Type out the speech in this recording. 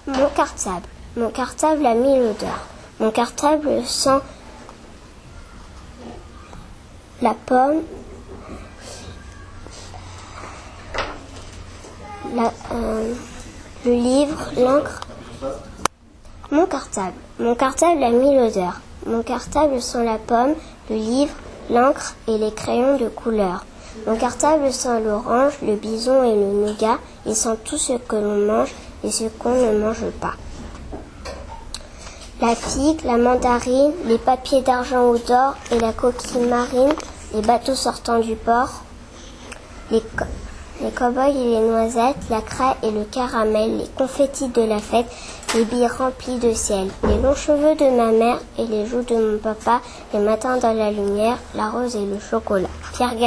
Mon cartable. Mon cartable a 1000 odeurs. Mon cartable sent la pomme, le livre, l'encre. Mon cartable. Mon cartable a 1000 odeurs. Mon cartable sent la pomme, le livre, l'encre et les crayons de couleur. Mon cartable sent l'orange, le bison et le nougat. Il sent tout ce que l'on mange et ce qu'on ne mange pas. La figue, la mandarine, les papiers d'argent ou d'or et la coquille marine, les bateaux sortant du port, les cow-boys et les noisettes, la craie et le caramel, les confettis de la fête, les billes remplies de ciel, les longs cheveux de ma mère et les joues de mon papa, les matins dans la lumière, la rose et le chocolat. Pierre